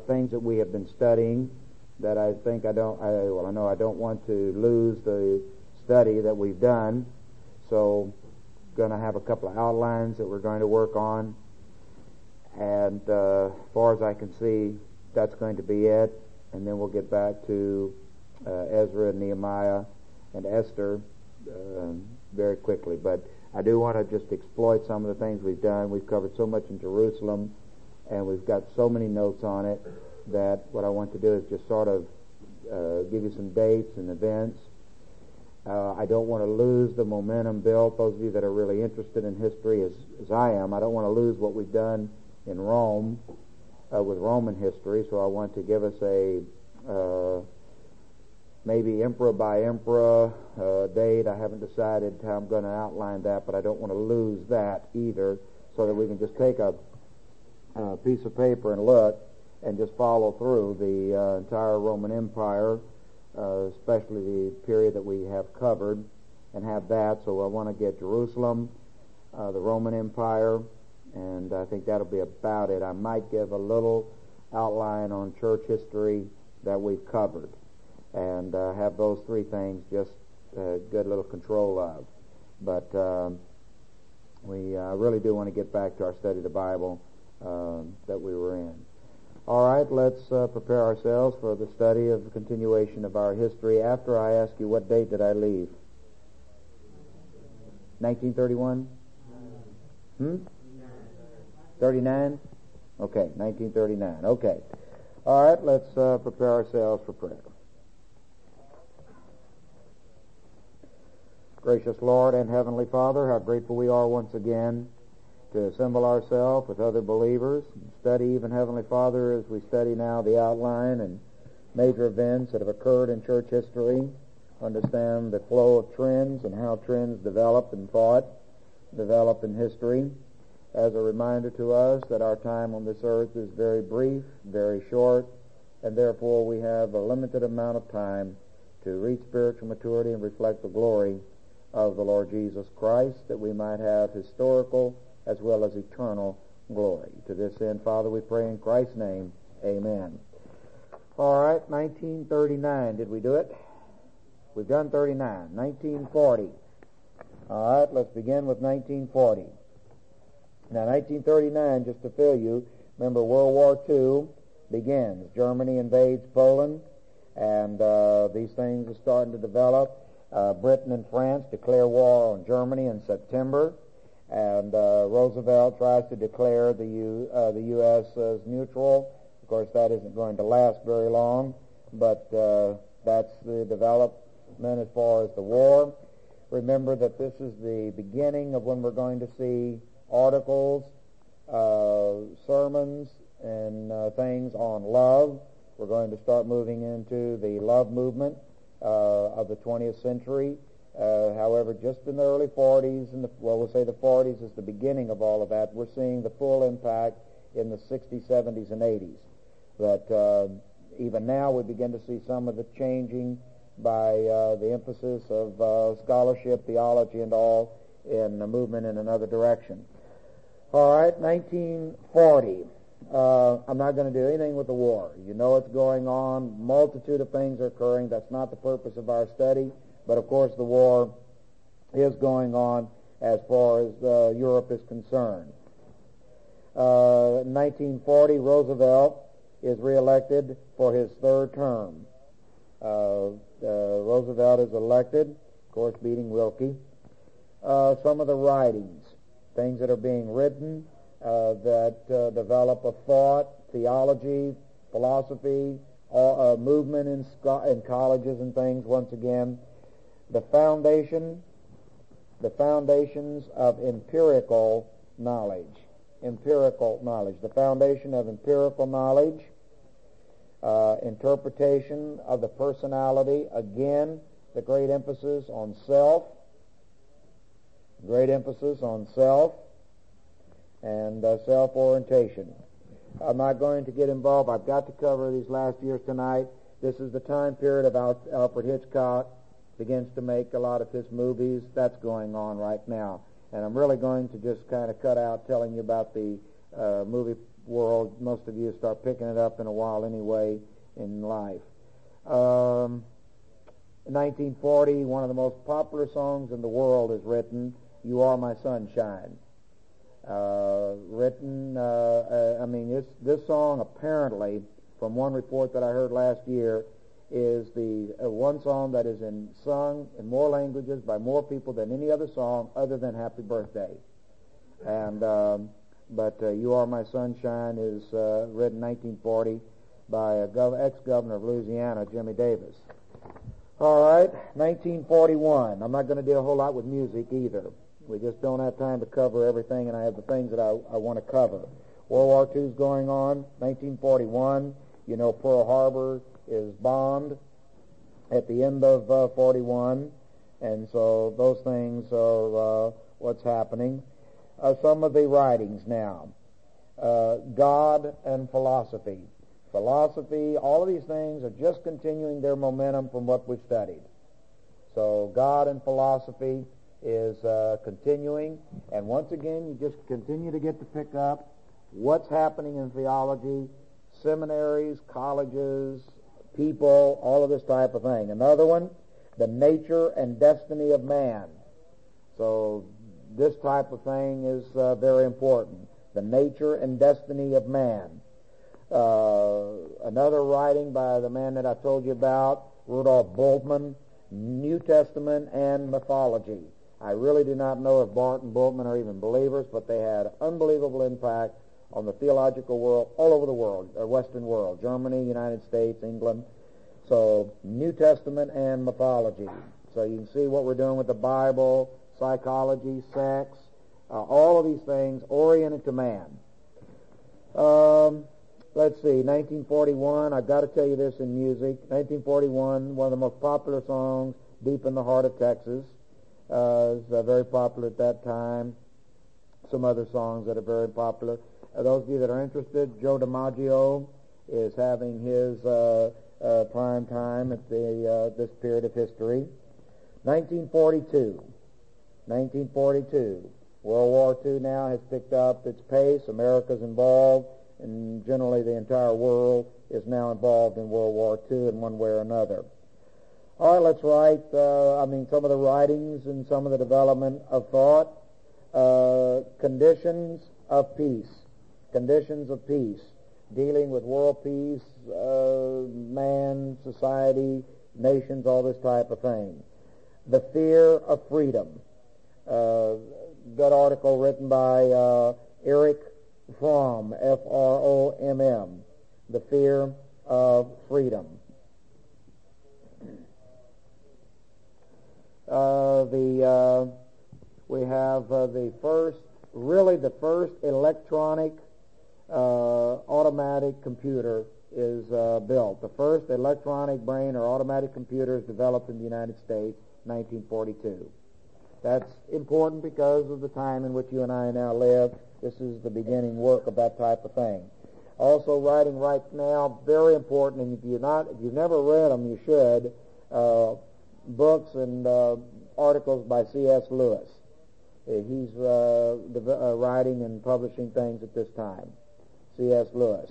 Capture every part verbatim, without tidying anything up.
things that we have been studying that I think I don't, I, well, I know I don't want to lose the study that we've done. So, going to have a couple of outlines that we're going to work on. And uh, as far as I can see, that's going to be it. And then we'll get back to uh, Ezra and Nehemiah and Esther uh, very quickly. But I do want to just exploit some of the things we've done. We've covered so much in Jerusalem, and we've got so many notes on it that what I want to do is just sort of uh, give you some dates and events. Uh, I don't want to lose the momentum built. Those of you that are really interested in history, as, as I am, I don't want to lose what we've done in Rome uh, with Roman history, so I want to give us a uh, maybe emperor by emperor uh, date. I haven't decided how I'm going to outline that, but I don't want to lose that either, so that we can just take a, a piece of paper and look and just follow through the uh, entire Roman Empire, uh, especially the period that we have covered, and have that. So I want to get Jerusalem, uh, the Roman Empire, and I think that'll be about it. I might give a little outline on church history that we've covered, and uh, have those three things just uh, good little control of. But um, we uh, really do want to get back to our study of the Bible uh, that we were in. All right, let's uh, prepare ourselves for the study of the continuation of our history. After I ask you, what date did I leave? nineteen thirty-one? Hmm? thirty-nine? Okay, nineteen thirty-nine. Okay. All right, let's uh, prepare ourselves for prayer. Gracious Lord and Heavenly Father, how grateful we are once again to assemble ourselves with other believers and study, even Heavenly Father, as we study now the outline and major events that have occurred in church history, understand the flow of trends and how trends develop in thought, develop in history, as a reminder to us that our time on this earth is very brief, very short, and therefore we have a limited amount of time to reach spiritual maturity and reflect the glory of the Lord Jesus Christ, that we might have historical as well as eternal glory. To this end, Father, we pray in Christ's name, amen. All right, nineteen thirty-nine, did we do it? We've done thirty-nine. nineteen forty. All right, let's begin with nineteen forty. Now, nineteen thirty-nine, just to fill you, remember World War Two begins. Germany invades Poland, and uh, these things are starting to develop. Uh, Britain and France declare war on Germany in September, and uh, Roosevelt tries to declare the U, uh, the U S as neutral. Of course, that isn't going to last very long, but uh, that's the development as far as the war. Remember that this is the beginning of when we're going to see articles, uh, sermons, and uh, things on love. We're going to start moving into the love movement uh, of the twentieth century. Uh, however, just in the early forties, and the, well, we'll say the forties is the beginning of all of that. We're seeing the full impact in the sixties, seventies, and eighties. But uh, even now, we begin to see some of the changing by uh, the emphasis of uh, scholarship, theology, and all in a movement in another direction. All right, nineteen forty. Uh, I'm not going to do anything with the war. You know what's going on. Multitude of things are occurring. That's not the purpose of our study. But, of course, the war is going on as far as uh, Europe is concerned. Uh, nineteen forty, Roosevelt is reelected for his third term. Uh, uh, Roosevelt is elected, of course, beating Wilkie. Uh, some of the writings, things that are being written uh, that uh, develop a thought, theology, philosophy, all, uh, movement in, sco- in colleges and things, once again. The foundation, the foundations of empirical knowledge. Empirical knowledge. The foundation of empirical knowledge. Uh, interpretation of the personality. Again, the great emphasis on self. Great emphasis on self and uh, self-orientation. I'm not going to get involved. I've got to cover these last years tonight. This is the time period of Al- Alfred Hitchcock begins to make a lot of his movies. That's going on right now. And I'm really going to just kind of cut out telling you about the uh, movie world. Most of you start picking it up in a while anyway in life. Um, in nineteen forty, one of the most popular songs in the world is written, "You Are My Sunshine." Uh, written, uh, uh, I mean, this, this song apparently, from one report that I heard last year, is the uh, one song that is in, sung in more languages by more people than any other song other than Happy Birthday. And um, but uh, "You Are My Sunshine" is uh, written in nineteen forty by a gov- ex-governor of Louisiana, Jimmy Davis. All right, nineteen forty-one. I'm not going to do a whole lot with music either. We just don't have time to cover everything, and I have the things that I, I want to cover. World War Two is going on. nineteen forty-one, you know, Pearl Harbor is bombed at the end of uh, forty-one, and so those things are uh, what's happening. Uh, some of the writings now. Uh, God and philosophy. Philosophy, all of these things are just continuing their momentum from what we've studied. So God and philosophy is uh, continuing, and once again, you just continue to get to pick up what's happening in theology, seminaries, colleges, people, all of this type of thing. Another one, the nature and destiny of man. So this type of thing is uh, very important. The nature and destiny of man. Uh, another writing by the man that I told you about, Rudolf Bultmann, New Testament and Mythology. I really do not know if Bart and Bultmann are even believers, but they had unbelievable impact on the theological world, all over the world, the Western world, Germany, United States, England. So, New Testament and mythology. So you can see what we're doing with the Bible, psychology, sex, uh, all of these things oriented to man. Um, let's see, nineteen forty-one, I've got to tell you this in music. nineteen forty-one, one of the most popular songs, "Deep in the Heart of Texas." Uh, is uh, very popular at that time. Some other songs that are very popular. Uh, those of you that are interested, Joe DiMaggio is having his uh, uh, prime time at the uh, this period of history. nineteen forty-two. nineteen forty-two. World War Two now has picked up its pace. America's involved, and generally the entire world is now involved in World War Two in one way or another. All right, let's write, uh, I mean, some of the writings and some of the development of thought. Uh, conditions of peace. Conditions of peace. Dealing with world peace, uh, man, society, nations, all this type of thing. The fear of freedom. Uh, good article written by uh, Eric Fromm, F R O M M. The fear of freedom. Uh, the uh, we have uh, the first, really the first electronic uh, automatic computer is uh, built. The first electronic brain or automatic computer is developed in the United States, nineteen forty-two. That's important because of the time in which you and I now live. This is the beginning work of that type of thing. Also, writing right now, very important, and if you're not, if you've never read them, you should. Uh, books and uh, articles by C S Lewis. Uh, he's uh, dev- uh, writing and publishing things at this time. C S Lewis.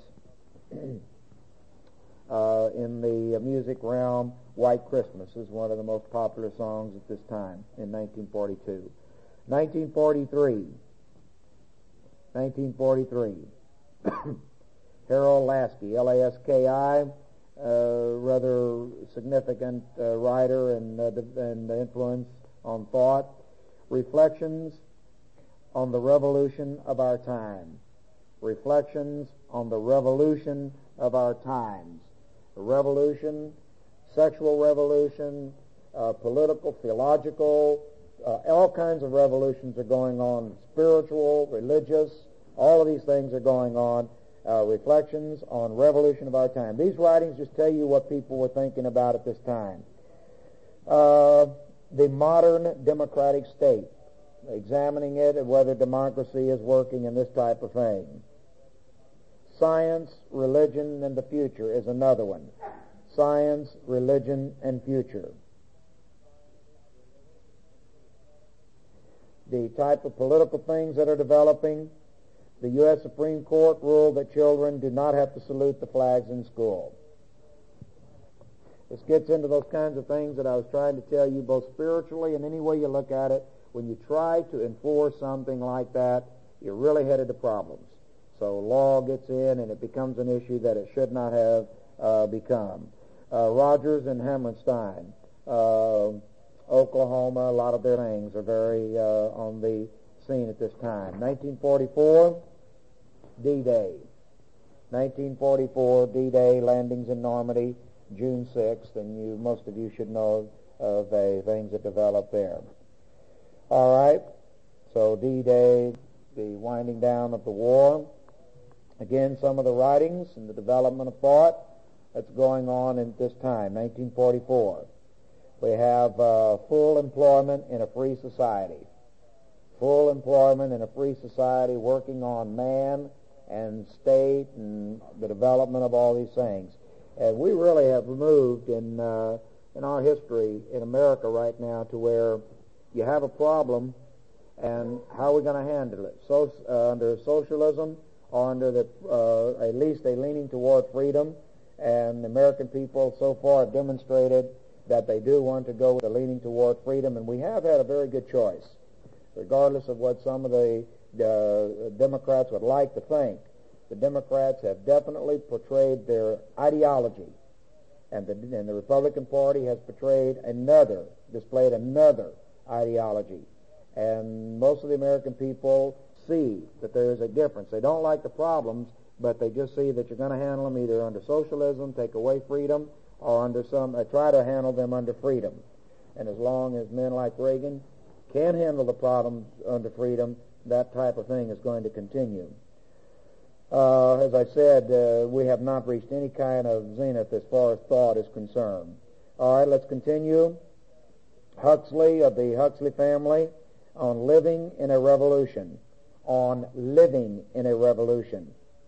uh, in the music realm, "White Christmas" is one of the most popular songs at this time in nineteen forty-two. nineteen forty-three. nineteen forty-three. Harold Laski, L A S K I, Uh, rather significant uh, writer and, uh, and influence on thought. Reflections on the revolution of our time. Reflections on the revolution of our times. A revolution, sexual revolution, uh, political, theological, uh, all kinds of revolutions are going on. Spiritual, religious, all of these things are going on. Uh, reflections on revolution of our time. These writings just tell you what people were thinking about at this time. Uh, the modern democratic state, examining it and whether democracy is working in this type of thing. Science, religion, and the future is another one. Science, religion, and future. The type of political things that are developing. the U S Supreme Court ruled that children do not have to salute the flags in school. This gets into those kinds of things that I was trying to tell you, both spiritually and any way you look at it. When you try to enforce something like that, you're really headed to problems. So law gets in, and it becomes an issue that it should not have uh, become. Uh, Rogers and Hammerstein, uh, Oklahoma, a lot of their things are very uh, on the scene at this time. nineteen forty-four, D-Day. nineteen forty-four, D-Day, landings in Normandy, June sixth, and you, most of you should know of the things that developed there. All right, so D-Day, the winding down of the war. Again, some of the writings and the development of thought that's going on at this time, nineteen forty-four. We have uh, full employment in a free society. Full employment in a free society, working on man and state and the development of all these things. And we really have moved in uh, in our history in America right now to where you have a problem, and how are we going to handle it? So, uh, under socialism, or under the uh, at least a leaning toward freedom, and the American people so far have demonstrated that they do want to go with a leaning toward freedom, and we have had a very good choice, regardless of what some of the uh, Democrats would like to think. The Democrats have definitely portrayed their ideology, and the, and the Republican Party has portrayed another, displayed another ideology. And most of the American people see that there is a difference. They don't like the problems, but they just see that you're going to handle them either under socialism, take away freedom, or under some, uh, try to handle them under freedom. And as long as men like Reagan can handle the problems under freedom, that type of thing is going to continue. Uh, as I said, uh, we have not reached any kind of zenith as far as thought is concerned. All right, let's continue. Huxley of the Huxley family on living in a revolution. On living in a revolution.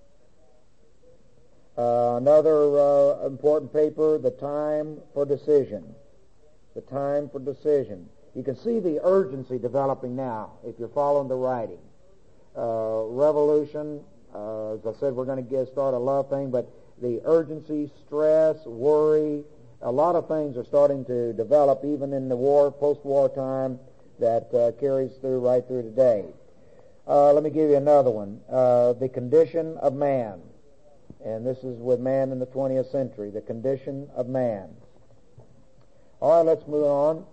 Uh, another uh, important paper, The Time for Decision. The Time for Decision. You can see the urgency developing now if you're following the writing. Uh, revolution. Uh, as I said, we're going to get start a love thing, but the urgency, stress, worry, a lot of things are starting to develop even in the war, post-war time that uh, carries through right through today. Uh, let me give you another one. Uh, the condition of man. And this is with man in the twentieth century. The condition of man. All right, let's move on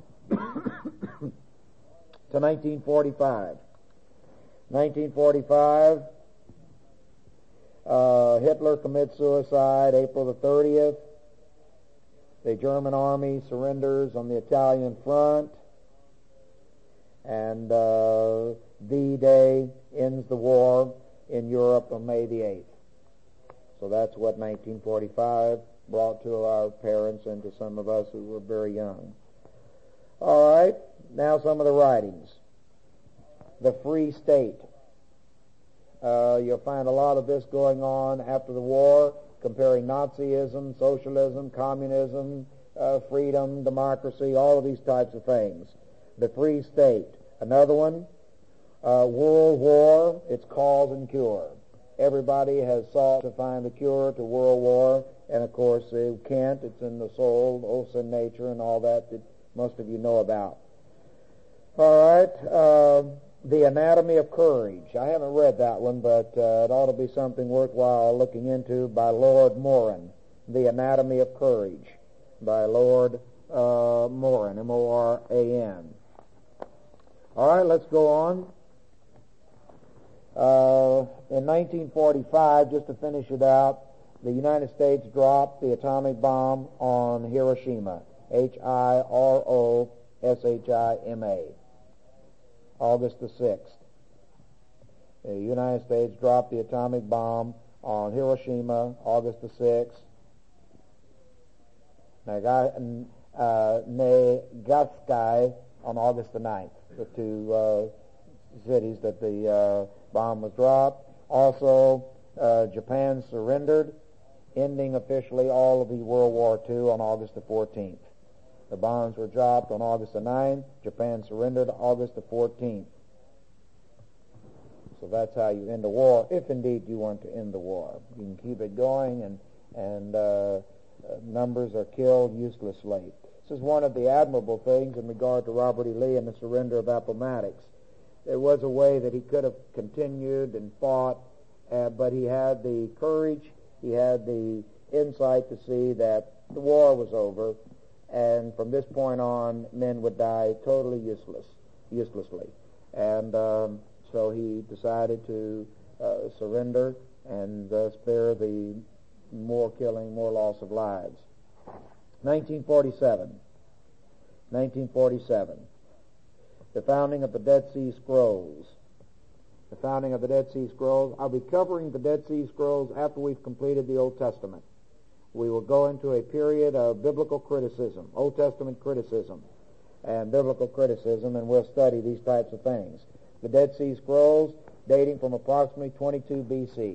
to nineteen forty-five. nineteen forty-five. Uh, Hitler commits suicide April the thirtieth. The German army surrenders on the Italian front. And uh, D-Day ends the war in Europe on May the eighth. So that's what nineteen forty-five brought to our parents and to some of us who were very young. All right, now some of the writings. The Free State. Uh, you'll find a lot of this going on after the war, comparing Nazism, socialism, communism, uh, freedom, democracy, all of these types of things. The Free State. Another one, uh, World War, its cause and cure. Everybody has sought to find a cure to World War, and of course they can't. It's in the soul, oaths in nature, and all that that most of you know about. All right, uh, The Anatomy of Courage. I haven't read that one, but uh, it ought to be something worthwhile looking into, by Lord Moran. The Anatomy of Courage by Lord uh, Moran, M O R A N. All right, let's go on. Uh, in nineteen forty-five, just to finish it out, the United States dropped the atomic bomb on Hiroshima, H I R O S H I M A, August the sixth. The United States dropped the atomic bomb on Hiroshima, August the sixth. Nagasaki on August the ninth, the two uh, cities that the uh, bomb was dropped. Also, uh, Japan surrendered, ending officially all of the World War Two on August the fourteenth. The bombs were dropped on August the ninth. Japan surrendered August the fourteenth. So that's how you end the war, if indeed you want to end the war. You can keep it going, and, and uh, numbers are killed uselessly. This is one of the admirable things in regard to Robert E. Lee and the surrender of Appomattox. There was a way that he could have continued and fought, uh, but he had the courage, he had the insight to see that the war was over, and from this point on, men would die totally useless, uselessly. And um, so he decided to uh, surrender and uh, spare the more killing, more loss of lives. nineteen forty-seven. nineteen forty-seven. The founding of the Dead Sea Scrolls. The founding of the Dead Sea Scrolls. I'll be covering the Dead Sea Scrolls after we've completed the Old Testament. We will go into a period of biblical criticism, Old Testament criticism, and biblical criticism, and we'll study these types of things. The Dead Sea Scrolls, dating from approximately twenty-two B C.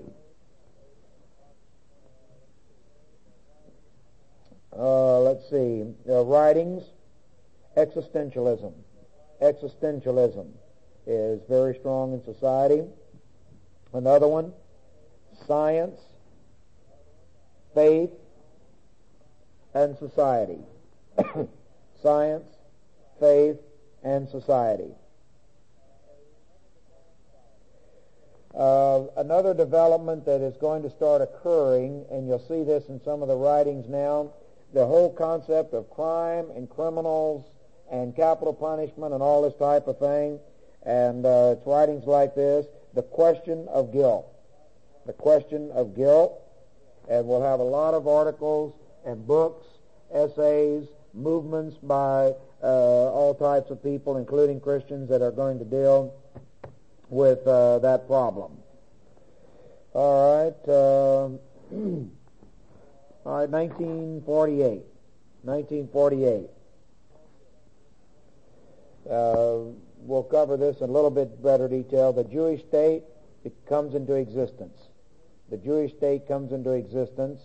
Uh, let's see. Uh, writings, existentialism. Existentialism is very strong in society. Another one, science, faith, and society. Science, faith, and society. Uh, another development that is going to start occurring, and you'll see this in some of the writings now, the whole concept of crime and criminals and capital punishment and all this type of thing, and uh, it's writings like this, the question of guilt. The question of guilt, and we'll have a lot of articles and books, essays, movements by uh, all types of people, including Christians, that are going to deal with uh, that problem. All right. Uh, all right, nineteen forty-eight. nineteen forty-eight. Uh, we'll cover this in a little bit better detail. The Jewish state, it comes into existence. The Jewish state comes into existence,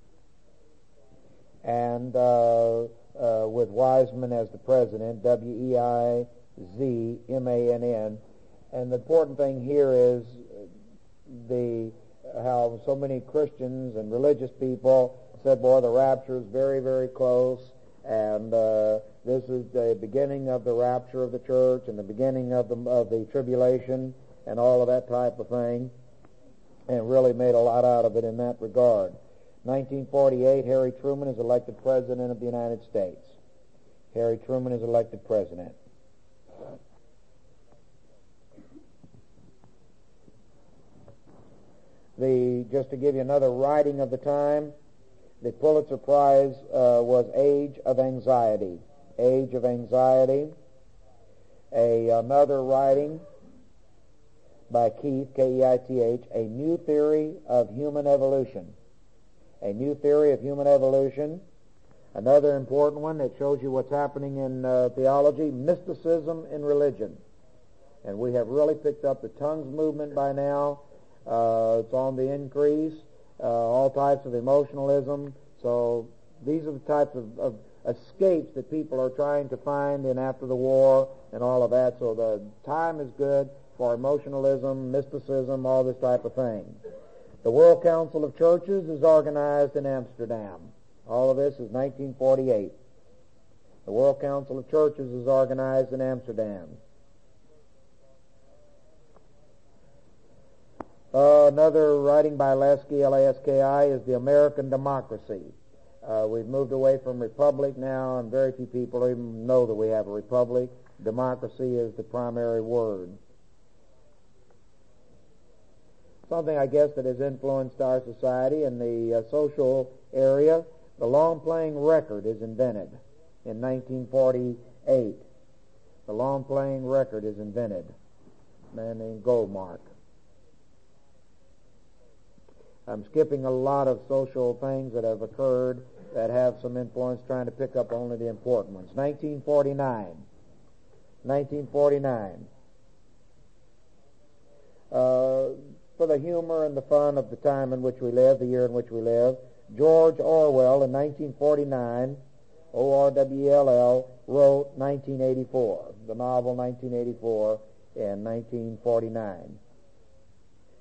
and uh, uh, with Weizmann as the president, W E I Z M A N N. And the important thing here is the how so many Christians and religious people said, boy, the rapture is very, very close, and uh, this is the beginning of the rapture of the church and the beginning of the, of the tribulation and all of that type of thing, and really made a lot out of it in that regard. nineteen forty-eight, Harry Truman is elected President of the United States. Harry Truman is elected President. The, just to give you another writing of the time, the Pulitzer Prize uh, was Age of Anxiety. Age of Anxiety. A, another writing by Keith, K E I T H, A New Theory of Human Evolution. A New Theory of Human Evolution. Another important one that shows you what's happening in uh, theology, mysticism in religion. And we have really picked up the tongues movement by now. Uh, it's on the increase, uh, all types of emotionalism. So these are the types of, of escapes that people are trying to find in after the war and all of that. So the time is good for emotionalism, mysticism, all this type of thing. The World Council of Churches is organized in Amsterdam. All of this is nineteen forty-eight. The World Council of Churches is organized in Amsterdam. Uh, another writing by Laski, L A S K I, is The American Democracy. Uh, we've moved away from republic now, and very few people even know that we have a republic. Democracy is the primary word. Something, I guess, that has influenced our society in the uh, social area. The long-playing record is invented in nineteen forty-eight. The long-playing record is invented. A man named Goldmark. I'm skipping a lot of social things that have occurred that have some influence, trying to pick up only the important ones. nineteen forty-nine. nineteen forty-nine. Uh, for the humor and the fun of the time in which we live, the year in which we live, George Orwell in nineteen forty-nine, O R W L L, wrote nineteen eighty-four, the novel nineteen eighty-four in nineteen forty-nine.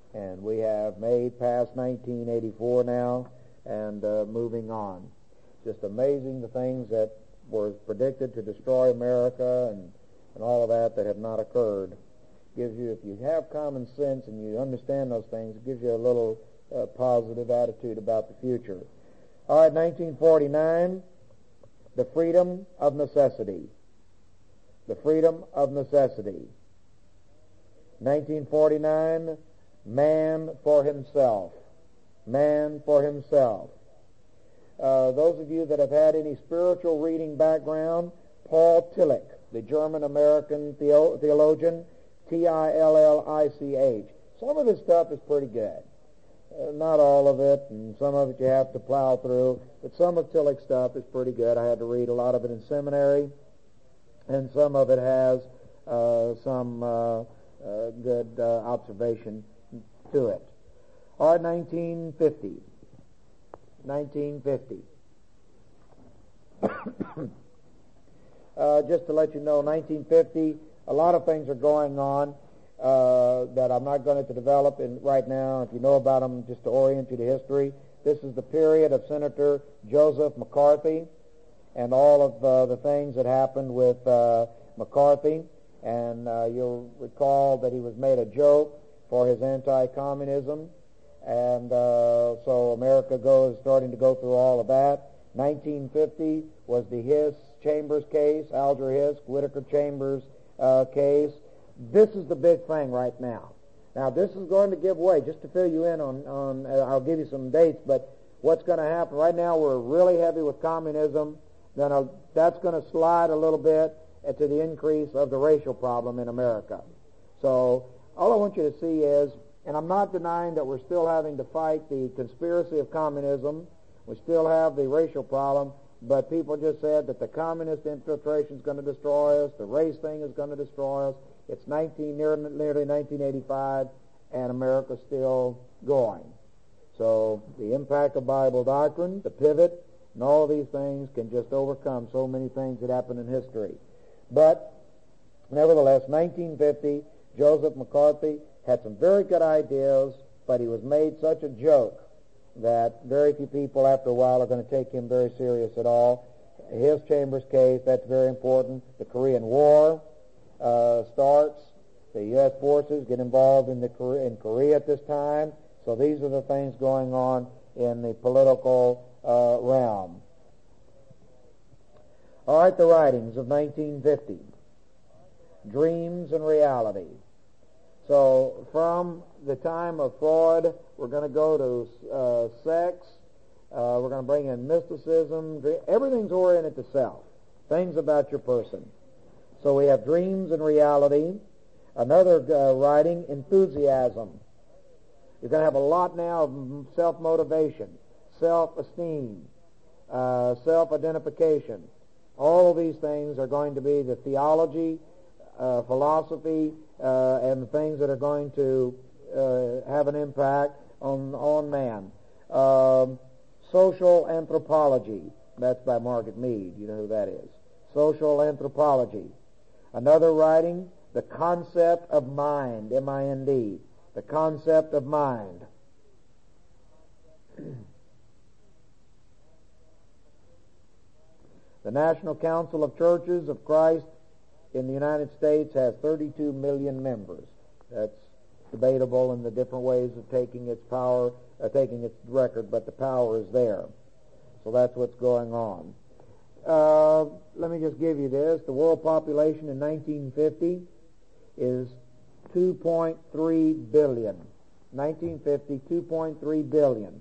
And we have made past nineteen eighty-four now and uh, moving on. Just amazing the things that were predicted to destroy America and, and all of that that have not occurred. Gives you, if you have common sense and you understand those things, it gives you a little uh, positive attitude about the future. All right, nineteen forty-nine, the freedom of necessity. The freedom of necessity. nineteen forty-nine, man for himself. Man for himself. Uh, those of you that have had any spiritual reading background, Paul Tillich, the German-American theo- theologian, T I L L I C H. Some of his stuff is pretty good. Uh, not all of it, and some of it you have to plow through, but some of Tillich's stuff is pretty good. I had to read a lot of it in seminary, and some of it has uh, some uh, uh, good uh, observation to it. All right, nineteen fifty. nineteen fifty. uh, just to let you know, nineteen fifty, a lot of things are going on uh, that I'm not going to develop in right now. If you know about them, just to orient you to history, this is the period of Senator Joseph McCarthy and all of uh, the things that happened with uh, McCarthy. And uh, you'll recall that he was made a joke for his anti-communism. And uh, so America goes starting to go through all of that. nineteen fifty was the Hiss Chambers case, Alger Hiss, Whittaker Chambers uh, case. This is the big thing right now. Now, this is going to give way, just to fill you in on, on uh, I'll give you some dates, but what's going to happen right now, we're really heavy with communism. Then uh, that's going to slide a little bit to the increase of the racial problem in America. So all I want you to see is, and I'm not denying that we're still having to fight the conspiracy of communism. We still have the racial problem, but people just said that the communist infiltration is going to destroy us, the race thing is going to destroy us. It's nineteen, nearly, nearly nineteen eighty-five, and America's still going. So the impact of Bible doctrine, the pivot, and all of these things can just overcome so many things that happen in history. But nevertheless, nineteen fifty, Joseph McCarthy had some very good ideas, but he was made such a joke that very few people after a while are going to take him very serious at all. His Chambers case, that's very important. The Korean War uh, starts. The U S forces get involved in the Korea, in Korea at this time. So these are the things going on in the political uh, realm. All right, the writings of nineteen fifty. Dreams and reality. So from the time of Freud, we're going to go to uh, sex. Uh, we're going to bring in mysticism. Everything's oriented to self. Things about your person. So we have dreams and reality. Another uh, writing, enthusiasm. You're going to have a lot now of self-motivation, self-esteem, uh, self-identification. All of these things are going to be the theology, uh, philosophy, uh, and the things that are going to uh, have an impact on on man. Um, social anthropology. That's by Margaret Mead. You know who that is. Social anthropology. Another writing, the concept of mind, M I N D. The concept of mind. The National Council of Churches of Christ in the United States has thirty-two million members. That's debatable in the different ways of taking its power, uh, taking its record, but the power is there. So that's what's going on. Uh, let me just give you this. The world population in nineteen fifty is two point three billion. nineteen fifty, two point three billion.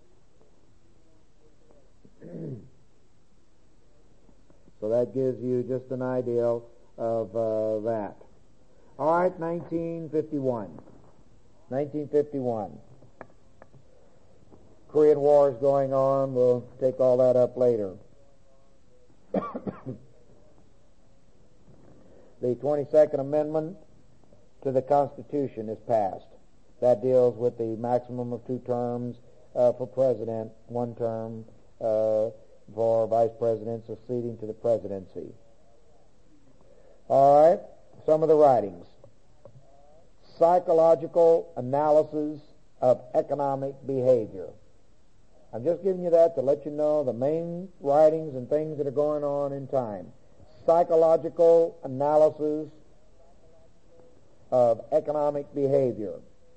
So that gives you just an idea of uh, that. All right, nineteen fifty-one. nineteen fifty-one. Korean War is going on. We'll take all that up later. The twenty-second Amendment to the Constitution is passed. That deals with the maximum of two terms uh, for president, one term uh, for vice president succeeding to the presidency. All right, some of the writings. psychological analysis of economic behavior. I'm just giving you that to let you know the main writings and things that are going on in time. Psychological analysis of economic behavior.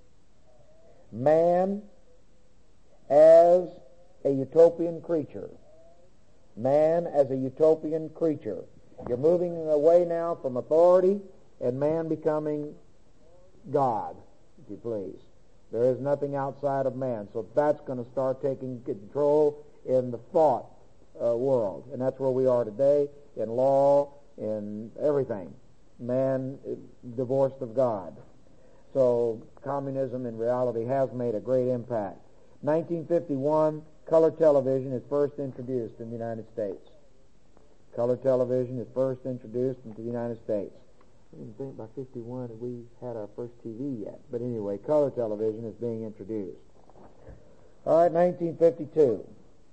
Man as a utopian creature. Man as a utopian creature. You're moving away now from authority and man becoming God, if you please. There is nothing outside of man. So that's going to start taking control in the thought uh, world. And that's where we are today, in law, in everything. Man is divorced of God. So communism in reality has made a great impact. nineteen fifty-one, color television is first introduced in the United States. Color television is first introduced into the United States. I didn't think by fifty-one that we had our first T V yet. But anyway, color television is being introduced. All right, nineteen fifty-two.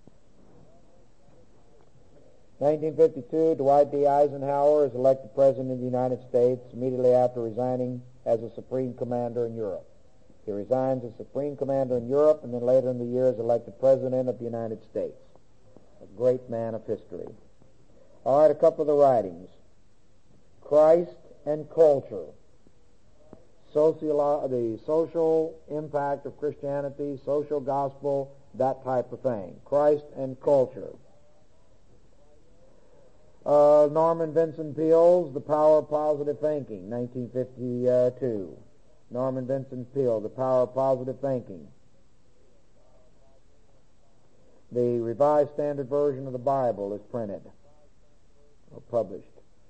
nineteen fifty-two, Dwight D. Eisenhower is elected President of the United States immediately after resigning as a Supreme Commander in Europe. He resigns as Supreme Commander in Europe and then later in the year is elected President of the United States. A great man of history. All right, a couple of the writings. Christ and Culture. Sociolo- the social impact of Christianity, social gospel, that type of thing. Christ and Culture. Uh, Norman Vincent Peale's The Power of Positive Thinking, nineteen fifty-two. Norman Vincent Peale, The Power of Positive Thinking. The Revised Standard Version of the Bible is printed or published.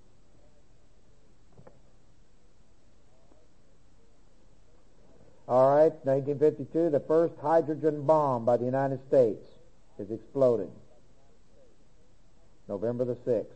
All right, nineteen fifty-two, the first hydrogen bomb by the United States is exploded. November the sixth.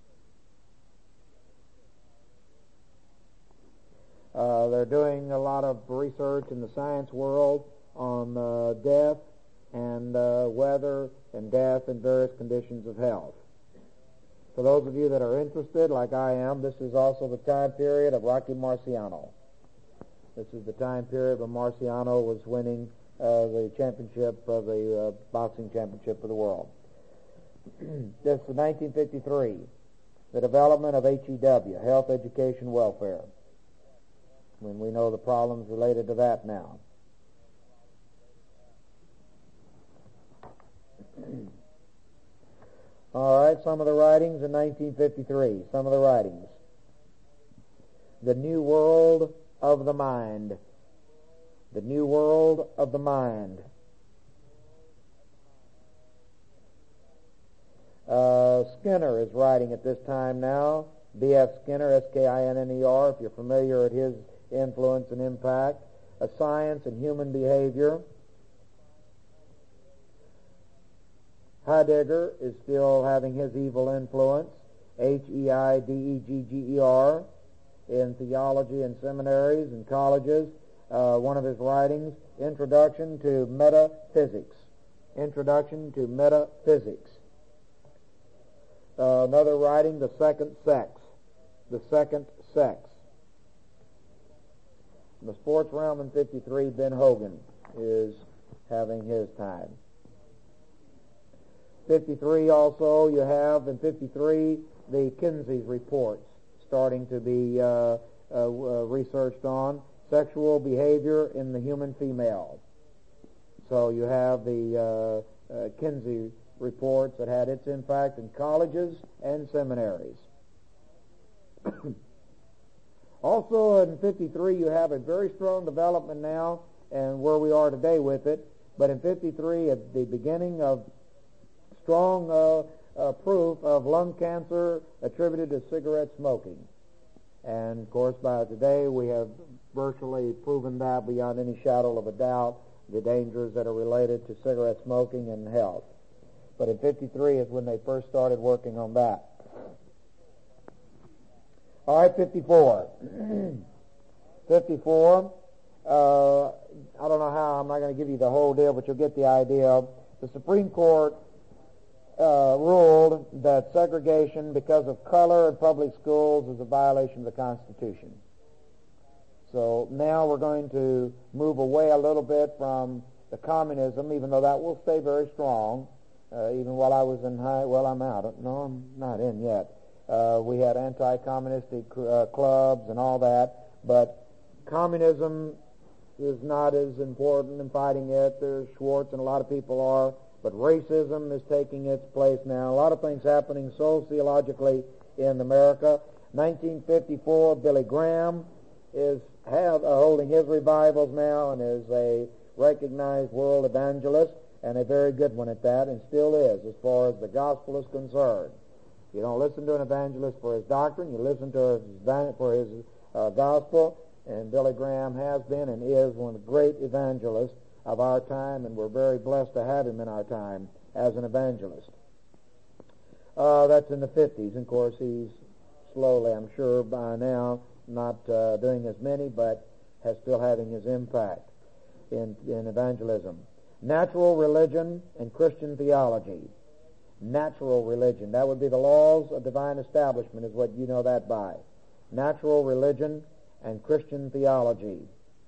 Uh, they're doing a lot of research in the science world on uh, death and uh, weather and death and various conditions of health. For those of you that are interested, like I am, this is also the time period of Rocky Marciano. This is the time period when Marciano was winning uh, the championship of the uh, boxing championship of the world. This is nineteen fifty-three, the development of H E W, Health, Education, Welfare. When we know the problems related to that now. All right, some of the writings in nineteen fifty-three, some of the writings. The New World of the Mind. The New World of the Mind. Uh, Skinner is writing at this time now. B F Skinner, S K I N N E R, if you're familiar with his influence and impact. A Science in Human Behavior. Heidegger is still having his evil influence. H E I D E G G E R in theology and seminaries and colleges. Uh, one of his writings, Introduction to Metaphysics. Introduction to Metaphysics. Uh, another writing, The Second Sex. The Second Sex. In the sports realm in fifty-three, Ben Hogan is having his time. fifty-three also, you have in fifty-three the Kinsey's reports starting to be uh, uh, uh, researched on sexual behavior in the human female. So you have the uh, uh, Kinsey reports that had its impact in colleges and seminaries. Also in fifty-three you have a very strong development now and where we are today with it, but in fifty-three at the beginning of strong uh, uh, proof of lung cancer attributed to cigarette smoking. And of course by today we have virtually proven that beyond any shadow of a doubt, the dangers that are related to cigarette smoking and health. But in fifty-three is when they first started working on that. All right, fifty-four. fifty-four, uh, I don't know how, I'm not going to give you the whole deal, but you'll get the idea. The Supreme Court uh, ruled that segregation because of color in public schools is a violation of the Constitution. So now we're going to move away a little bit from the communism, even though that will stay very strong. Uh, even while I was in high, well, I'm out. No, I'm not in yet. Uh, we had anti-communistic uh, clubs and all that, but communism is not as important in fighting it. There's Schwartz and a lot of people are, but racism is taking its place now. A lot of things happening sociologically in America. nineteen fifty-four, Billy Graham is have, uh, holding his revivals now and is a recognized world evangelist, and a very good one at that, and still is as far as the gospel is concerned. You don't listen to an evangelist for his doctrine, you listen to his for his uh, gospel, and Billy Graham has been and is one of the great evangelists of our time, and we're very blessed to have him in our time as an evangelist. Uh, that's in the fifties. Of course, he's slowly, I'm sure by now, not uh, doing as many, but has still having his impact in, in evangelism. Natural religion and Christian theology. Natural religion. That would be the laws of divine establishment is what you know that by. Natural religion and Christian theology.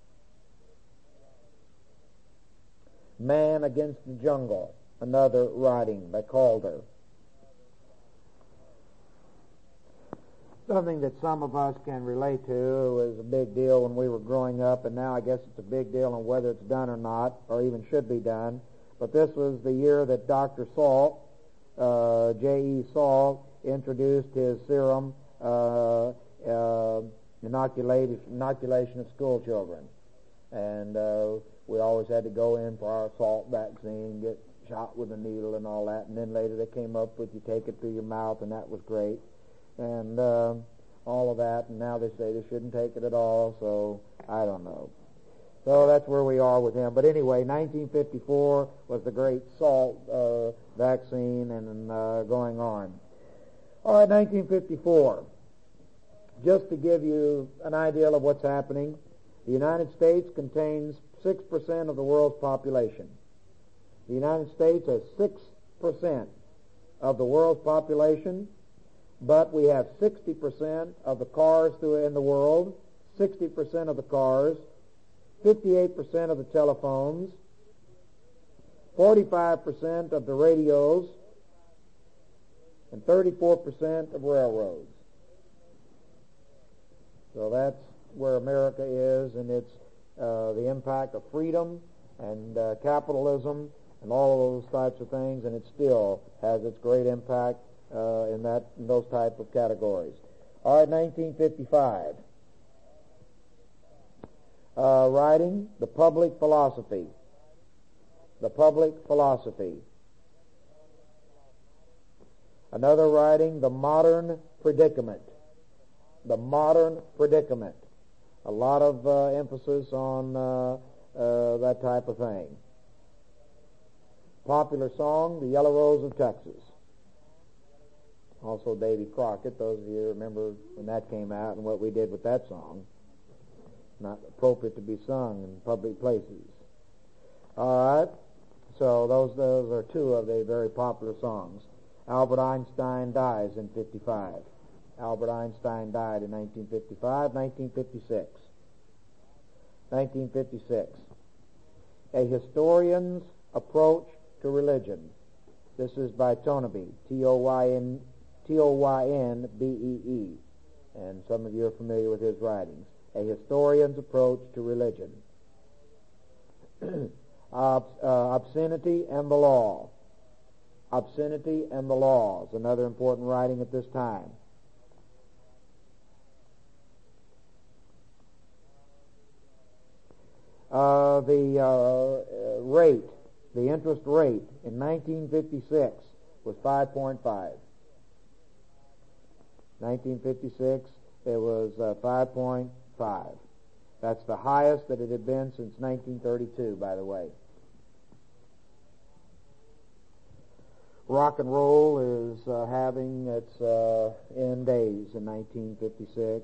Man Against the Jungle, another writing by Calder. Something that some of us can relate to. It was a big deal when we were growing up, and now I guess it's a big deal on whether it's done or not, or even should be done. But this was the year that Doctor Salk, uh, J E Salk, introduced his serum uh, uh, inoculation, inoculation of school children. And uh, we always had to go in for our Salk vaccine, get shot with a needle and all that. And then later they came up with you take it through your mouth, and that was great. And uh, all of that, and now they say they shouldn't take it at all, so I don't know. So that's where we are with him. But anyway, nineteen fifty-four was the great Salk uh, vaccine and uh, going on. All right, nineteen fifty-four. Just to give you an idea of what's happening, the United States contains six percent of the world's population. The United States has six percent of the world's population, but we have sixty percent of the cars in the world, sixty percent of the cars, fifty-eight percent of the telephones, forty-five percent of the radios, and thirty-four percent of railroads. So that's where America is, and it's uh, the impact of freedom and uh, capitalism and all of those types of things, and it still has its great impact Uh, in that in those type of categories. All right, nineteen fifty-five. Uh, writing, The Public Philosophy. The Public Philosophy. Another writing, The Modern Predicament. The Modern Predicament. A lot of uh, emphasis on uh, uh, that type of thing. Popular song, The Yellow Rose of Texas. Also Davy Crockett, those of you remember when that came out and what we did with that song. Not appropriate to be sung in public places. All right, so those those are two of the very popular songs. Albert Einstein dies in fifty-five. Albert Einstein died in nineteen fifty-five. nineteen fifty-six. nineteen fifty-six. A Historian's Approach to Religion. This is by Tonebee, T O Y N T O Y N B E E, and some of you are familiar with his writings. A Historian's Approach to Religion. Ob- uh, obscenity and the Law. Obscenity and the Law is another important writing at this time. Uh, the uh, rate, the interest rate in nineteen fifty-six was five point five. nineteen fifty-six, it was uh, five point five. That's the highest that it had been since nineteen thirty-two, by the way. Rock and roll is uh, having its uh, end days in nineteen fifty-six.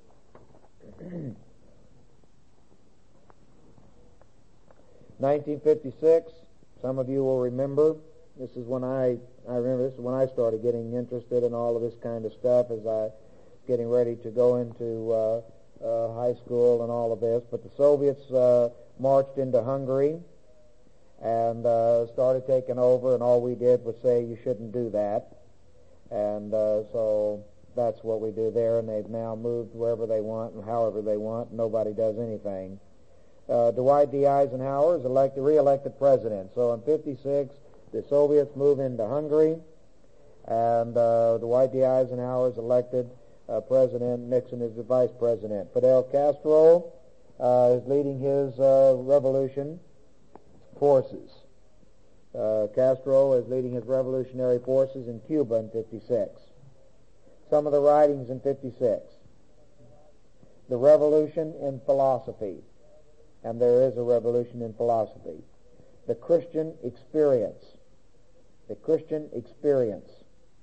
nineteen fifty-six, some of you will remember, this is when I, I remember this is when I started getting interested in all of this kind of stuff as I was getting ready to go into uh, uh, high school and all of this, but the Soviets uh, marched into Hungary and uh, started taking over, and all we did was say, you shouldn't do that. And uh, so that's what we do there, and they've now moved wherever they want and however they want. Nobody does anything. Uh, Dwight D. Eisenhower is elected, re-elected president. So in fifty-six, the Soviets move into Hungary, and uh, Dwight D. Eisenhower is elected uh, president. Nixon is the vice president. Fidel Castro uh, is leading his uh, revolution forces. Uh, Castro is leading his revolutionary forces in Cuba in fifty-six. Some of the writings in fifty-six. The Revolution in Philosophy. And there is a revolution in philosophy. The Christian Experience. The Christian Experience.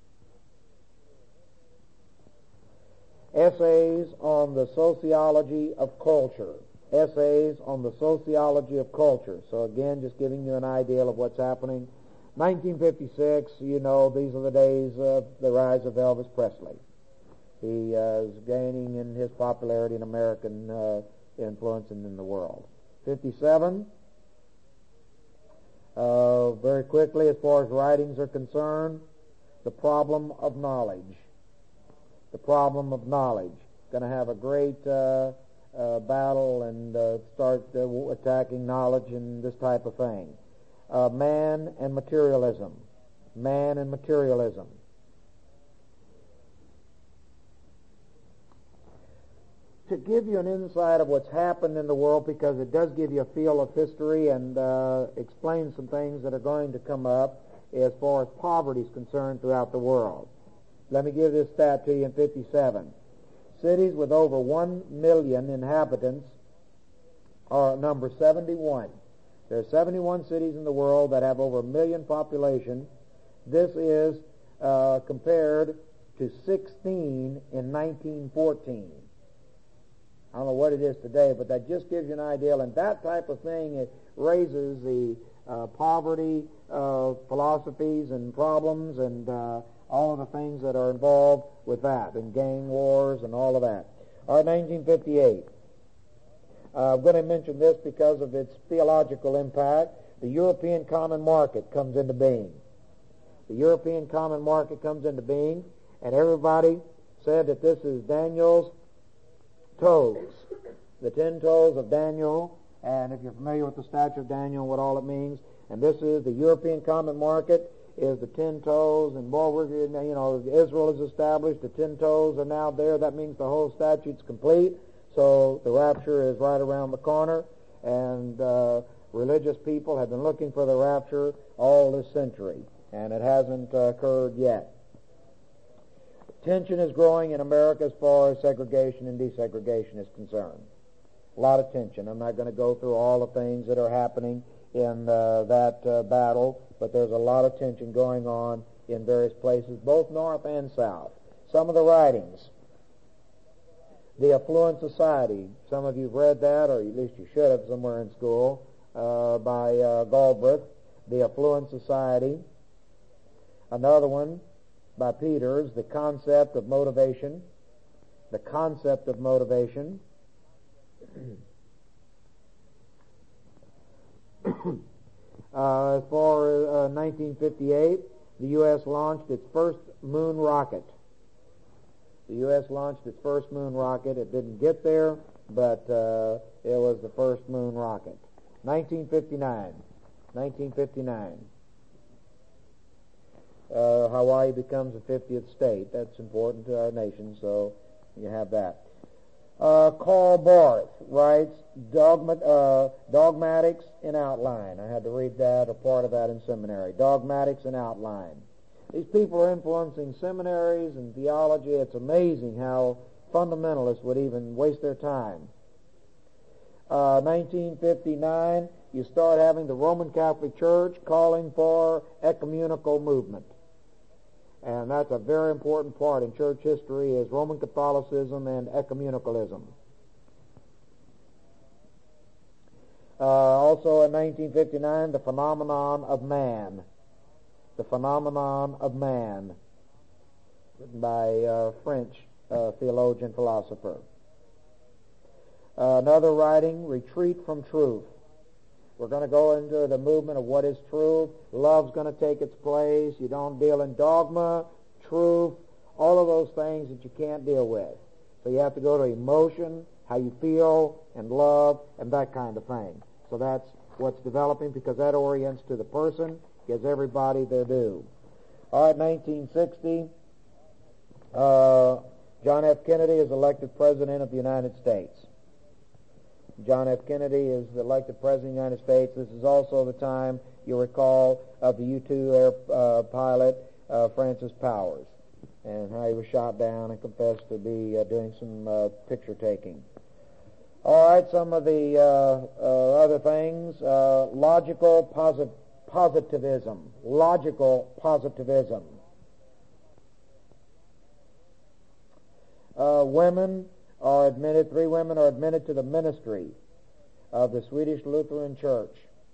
Essays on the Sociology of Culture. Essays on the Sociology of Culture. So again, just giving you an idea of what's happening. nineteen fifty-six, you know, these are the days of the rise of Elvis Presley. He uh, is gaining in his popularity in American uh, influence and in the world. fifty-seven, uh, very quickly, as far as writings are concerned, the problem of knowledge. The problem of knowledge. Going to have a great uh, uh, battle and uh, start uh, attacking knowledge and this type of thing. Uh, man and materialism. Man and materialism. To give you an insight of what's happened in the world, because it does give you a feel of history and uh, explain some things that are going to come up as far as poverty is concerned throughout the world. Let me give this stat to you in fifty-seven. Cities with over one million inhabitants are number seventy-one. There are seventy-one cities in the world that have over a million population. This is uh, compared to sixteen in nineteen fourteen. I don't know what it is today, but that just gives you an idea. And that type of thing, it raises the uh, poverty uh, philosophies and problems and uh, all of the things that are involved with that, and gang wars and all of that. All right, nineteen fifty-eight. Uh, I'm going to mention this because of its theological impact. The European Common Market comes into being. The European Common Market comes into being, and everybody said that this is Daniel's toes, the ten toes of Daniel, and if you're familiar with the statue of Daniel and what all it means, and this is the European Common Market, is the ten toes, and boy, we're, you know, Israel is established, the ten toes are now there, that means the whole statute's complete, so the rapture is right around the corner, and uh, religious people have been looking for the rapture all this century, and it hasn't uh, occurred yet. Tension is growing in America as far as segregation and desegregation is concerned. A lot of tension. I'm not going to go through all the things that are happening in uh, that uh, battle, but there's a lot of tension going on in various places, both north and south. Some of the writings. The Affluent Society. Some of you have read that, or at least you should have somewhere in school, uh, by uh, Galbraith. The Affluent Society. Another one by Peters, The Concept of Motivation. The Concept of Motivation. uh, as far as uh, nineteen fifty-eight, the U S launched its first moon rocket. The U S launched its first moon rocket. It didn't get there, but uh, it was the first moon rocket. nineteen fifty-nine. nineteen fifty-nine. Uh, Hawaii becomes a fiftieth state. That's important to our nation, so you have that. Uh, Karl Barth writes Dogma, uh, Dogmatics in Outline. I had to read that, or part of that in seminary. Dogmatics in Outline. These people are influencing seminaries and theology. It's amazing how fundamentalists would even waste their time. Uh, nineteen fifty-nine, you start having the Roman Catholic Church calling for ecumenical movement. And that's a very important part in church history, is Roman Catholicism and ecumenicalism. Uh, also in nineteen fifty-nine, The Phenomenon of Man. The Phenomenon of Man, written by a French uh, theologian philosopher. Uh, another writing, Retreat from Truth. We're going to go into the movement of what is truth. Love's going to take its place. You don't deal in dogma, truth, all of those things that you can't deal with. So you have to go to emotion, how you feel, and love, and that kind of thing. So that's what's developing, because that orients to the person, gives everybody their due. All right, nineteen sixty, uh, John F. Kennedy is elected President of the United States. John F. Kennedy is elected President of the United States. This is also the time, you recall, of the U two air uh, pilot, uh, Francis Powers, and how he was shot down and confessed to be uh, doing some uh, picture taking. All right, some of the uh, uh, other things. Uh, logical posit- positivism. Logical positivism. Uh, women are admitted, three women are admitted to the ministry of the Swedish Lutheran Church.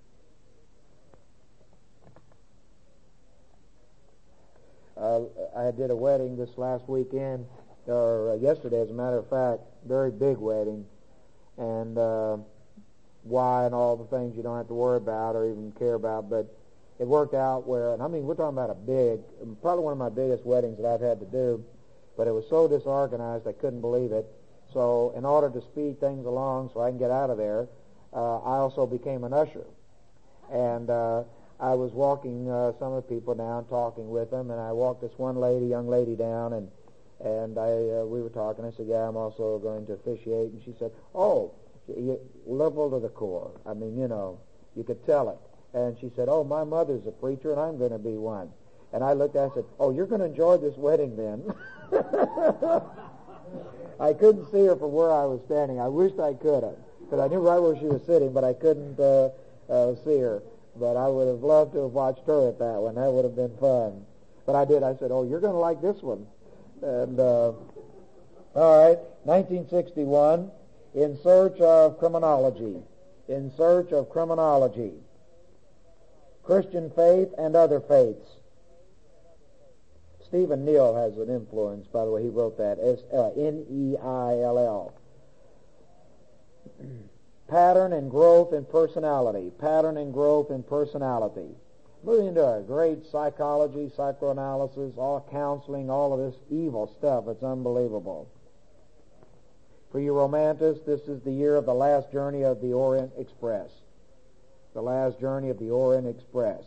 Uh, I did a wedding this last weekend, or uh, yesterday as a matter of fact, very big wedding, and uh, why and all the things you don't have to worry about or even care about, but it worked out where, and I mean, we're talking about a big, probably one of my biggest weddings that I've had to do, but it was so disorganized I couldn't believe it. So in order to speed things along so I can get out of there, uh, I also became an usher. And uh, I was walking uh, some of the people down, talking with them, and I walked this one lady, young lady down, and and I uh, we were talking. I said, yeah, I'm also going to officiate. And she said, oh, you're liberal to the core. I mean, you know, you could tell it. And she said, oh, my mother's a preacher, and I'm going to be one. And I looked at her and said, oh, you're going to enjoy this wedding then. I couldn't see her from where I was standing. I wished I could have, because I knew right where she was sitting, but I couldn't uh, uh, see her. But I would have loved to have watched her at that one. That would have been fun. But I did. I said, oh, you're going to like this one. And, uh, all right, nineteen sixty-one, In Search of Criminology. In Search of Criminology. Christian Faith and Other Faiths. Stephen Neal has an influence, by the way. He wrote that, N E I L L. Pattern and growth in personality. Pattern and growth in personality. Moving into a great psychology, psychoanalysis, all counseling, all of this evil stuff. It's unbelievable. For you romantics, this is the year of the last journey of the Orient Express. The last journey of the Orient Express.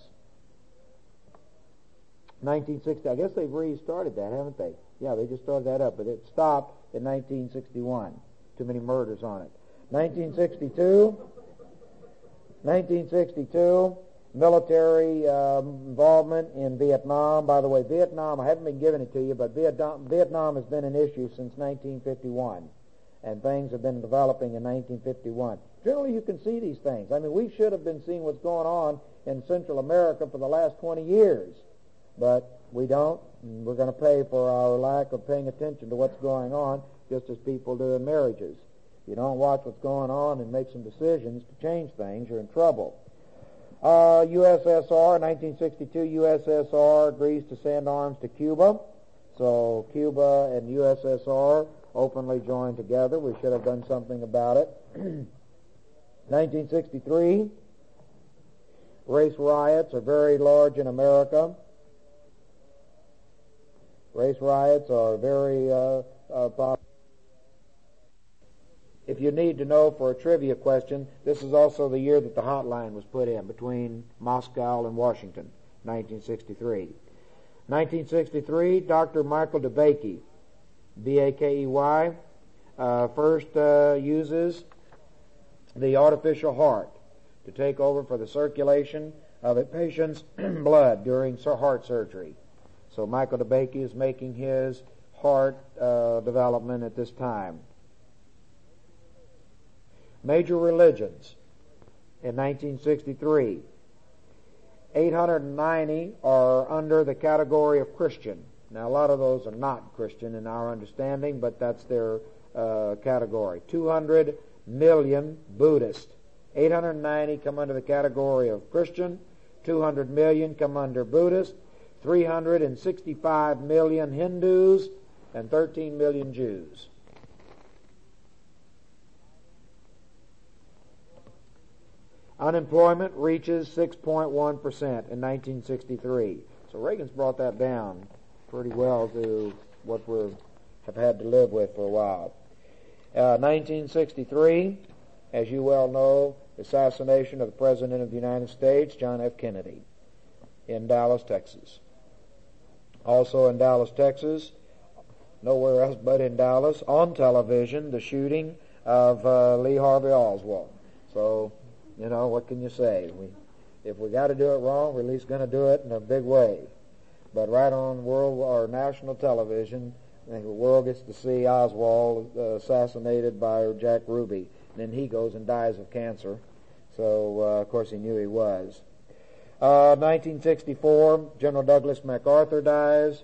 nineteen sixty, I guess they've restarted that, haven't they? Yeah, they just started that up, but it stopped in nineteen sixty-one. Too many murders on it. nineteen sixty-two, nineteen sixty-two, military um, involvement in Vietnam. By the way, Vietnam, I haven't been giving it to you, but Vietnam, Vietnam has been an issue since nineteen fifty-one, and things have been developing in nineteen fifty-one. Generally, you can see these things. I mean, we should have been seeing what's going on in Central America for the last twenty years, but we don't, and we're going to pay for our lack of paying attention to what's going on, just as people do in marriages. If you don't watch what's going on and make some decisions to change things, you're in trouble. Uh, U S S R, nineteen sixty-two, U S S R agrees to send arms to Cuba. So Cuba and U S S R openly joined together. We should have done something about it. nineteen sixty-three, race riots are very large in America. Race riots are very uh, uh, popular. If you need to know for a trivia question, this is also the year that the hotline was put in between Moscow and Washington, nineteen sixty-three. nineteen sixty-three, Doctor Michael DeBakey, B A K E Y, uh, first uh, uses the artificial heart to take over for the circulation of a patient's blood during heart surgery. So Michael DeBakey is making his heart uh, development at this time. Major religions in nineteen sixty-three. eight hundred ninety are under the category of Christian. Now, a lot of those are not Christian in our understanding, but that's their uh, category. two hundred million Buddhist. eight hundred ninety come under the category of Christian. two hundred million come under Buddhist. three hundred sixty-five million Hindus and thirteen million Jews. Unemployment reaches six point one percent in nineteen sixty-three. So Reagan's brought that down pretty well to what we have had to live with for a while. Uh, nineteen sixty-three, as you well know, assassination of the President of the United States, John F. Kennedy, in Dallas, Texas. Also in Dallas, Texas, nowhere else but in Dallas, on television, the shooting of uh, Lee Harvey Oswald. So, you know, what can you say? We, if we got to do it wrong, we're at least going to do it in a big way. But right on world or national television, I think the world gets to see Oswald uh, assassinated by Jack Ruby. And then he goes and dies of cancer. So, uh, of course, he knew he was. Uh, nineteen sixty-four, General Douglas MacArthur dies.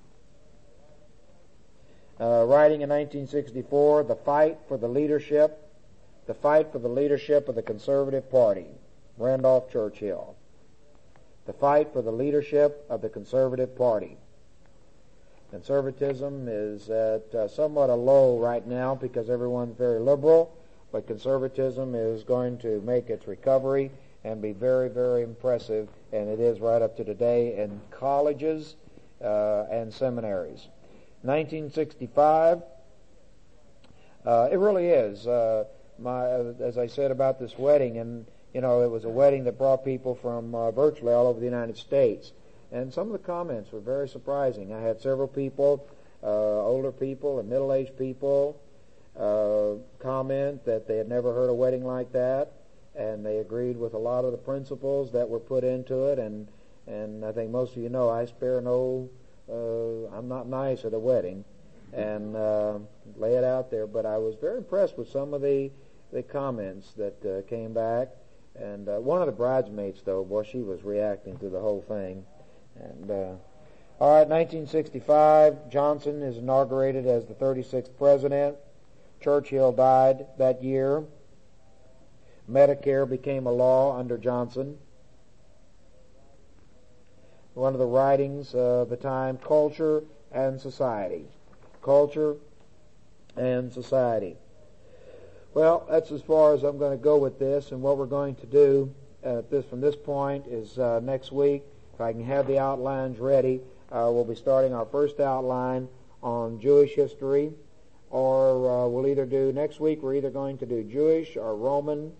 Uh, writing in nineteen sixty-four, the fight for the leadership, the fight for the leadership of the Conservative Party, Randolph Churchill. The fight for the leadership of the Conservative Party. Conservatism is at uh, somewhat a low right now because everyone's very liberal, but conservatism is going to make its recovery and be very, very impressive, and it is right up to today in colleges uh, and seminaries. nineteen sixty-five, uh, it really is. Uh, my, as I said about this wedding, and you know, it was a wedding that brought people from uh, virtually all over the United States. And some of the comments were very surprising. I had several people, uh, older people and middle-aged people, uh, comment that they had never heard a wedding like that, and they agreed with a lot of the principles that were put into it. And and I think most of you know I spare no, uh, I'm not nice at a wedding, and uh, lay it out there. But I was very impressed with some of the, the comments that uh, came back. And uh, one of the bridesmaids, though, boy, she was reacting to the whole thing. And uh, all right, nineteen sixty-five, Johnson is inaugurated as the thirty-sixth president. Churchill died that year. Medicare became a law under Johnson. One of the writings of the time, Culture and Society. Culture and Society. Well, that's as far as I'm going to go with this, and what we're going to do at this from this point is uh, next week, if I can have the outlines ready, uh, we'll be starting our first outline on Jewish history, or uh, we'll either do, next week we're either going to do Jewish or Roman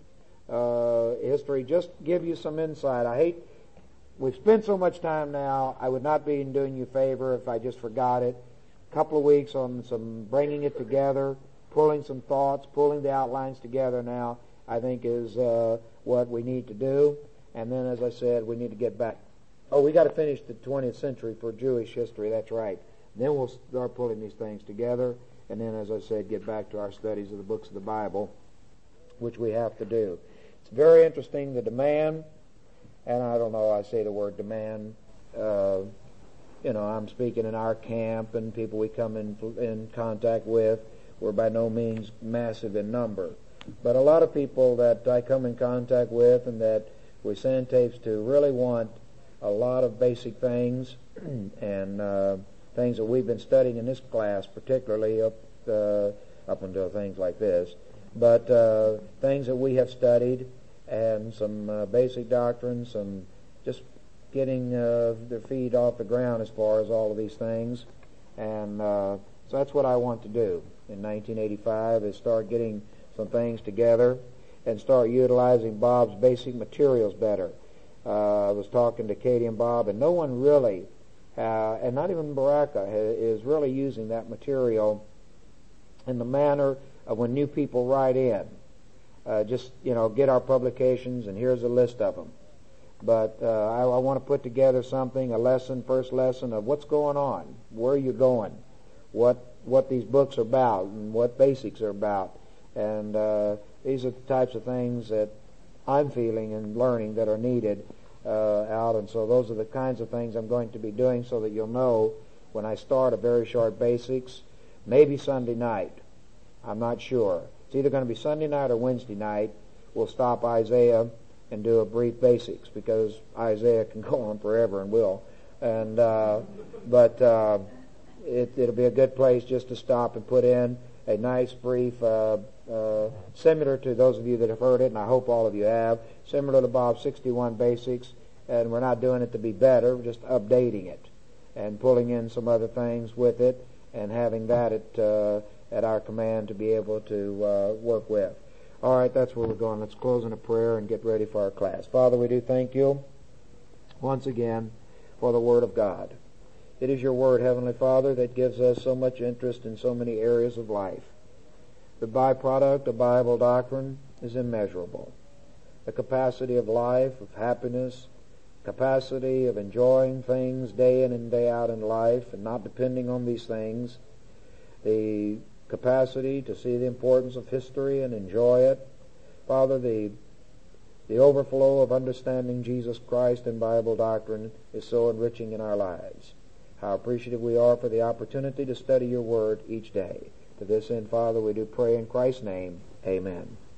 uh, history, just give you some insight. I hate, we've spent so much time now, I would not be doing you a favor if I just forgot it. A couple of weeks on some bringing it together, pulling some thoughts, pulling the outlines together now, I think is uh, what we need to do. And then, as I said, we need to get back. Oh, we got to finish the twentieth century for Jewish history, that's right. Then we'll start pulling these things together, and then, as I said, get back to our studies of the books of the Bible, which we have to do. It's very interesting, the demand, and I don't know, I say the word demand, uh, you know, I'm speaking in our camp and people we come in, in contact with. We're by no means massive in number. But a lot of people that I come in contact with and that we send tapes to really want a lot of basic things and uh, things that we've been studying in this class, particularly up uh, up until things like this. But uh, things that we have studied and some uh, basic doctrines, some just getting uh, their feet off the ground as far as all of these things. And uh, so that's what I want to do in nineteen eighty-five, is start getting some things together and start utilizing Bob's basic materials better. Uh, I was talking to Katie and Bob, and no one really, uh, and not even Baraka, is really using that material in the manner of when new people write in. Uh, just, you know, get our publications, and here's a list of them. But uh, I, I want to put together something, a lesson, first lesson of what's going on, where are you going, what what these books are about, and what basics are about. And uh, these are the types of things that I'm feeling and learning that are needed uh, out. And so those are the kinds of things I'm going to be doing, so that you'll know when I start a very short basics, maybe Sunday night. I'm not sure. It's either going to be Sunday night or Wednesday night. We'll stop Isaiah and do a brief basics, because Isaiah can go on forever and will. And uh, but uh, it, it'll be a good place just to stop and put in a nice brief, uh, uh, similar to those of you that have heard it, and I hope all of you have, similar to Bob's sixty-one Basics, and we're not doing it to be better, we're just updating it and pulling in some other things with it and having that at, uh, at our command to be able to uh, work with. All right, that's where we're going. Let's close in a prayer and get ready for our class. Father, we do thank you once again for the Word of God. It is your Word, Heavenly Father, that gives us so much interest in so many areas of life. The byproduct of Bible doctrine is immeasurable. The capacity of life, of happiness, capacity of enjoying things day in and day out in life and not depending on these things, the capacity to see the importance of history and enjoy it. Father, the the overflow of understanding Jesus Christ and Bible doctrine is so enriching in our lives. How appreciative we are for the opportunity to study your Word each day. To this end, Father, we do pray in Christ's name. Amen.